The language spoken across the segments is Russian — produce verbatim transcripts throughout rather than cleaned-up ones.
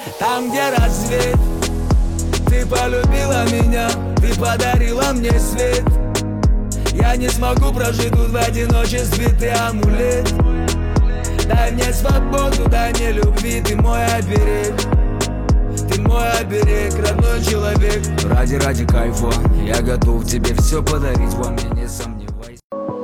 Там, где рассвет, ты полюбила меня, ты подарила мне свет. Я не смогу прожить тут в одиночестве, ты амулет. Дай мне свободу, дай мне любви, ты мой оберег. Ты мой оберег, родной человек. Ради, ради кайфа я готов тебе все подарить, во мне не сомневайся.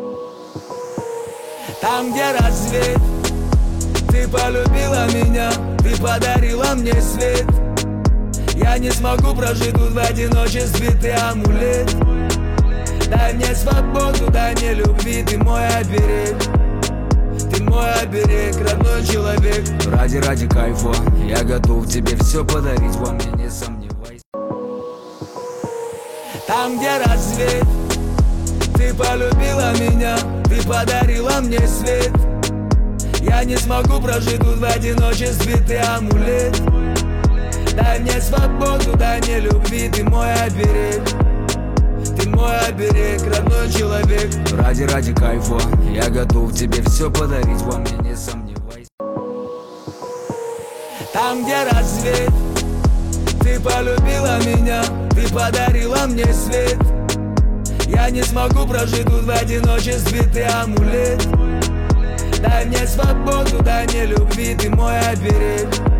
Там, где рассвет, ты полюбила меня, ты подарила мне свет. Я не смогу прожить тут в одиночестве, ты амулет. Дай мне свободу, дай мне любви, ты мой оберег. Ты мой оберег, родной человек. Ради, ради кайфа я готов тебе все подарить, во мне не сомневайся. Там, где рассвет, ты полюбила меня, ты подарила мне свет. Я не смогу прожить тут в одиночестве, ты амулет. Дай мне свободу, дай мне любви, ты мой оберег. Ты мой оберег, родной человек. Ради, ради кайфа я готов тебе все подарить, во мне не сомневайся. Там, где рассвет, ты полюбила меня, ты подарила мне свет. Я не смогу прожить тут в одиночестве, ты амулет. Дай мне свободу, дай мне любви, ты мой оберег.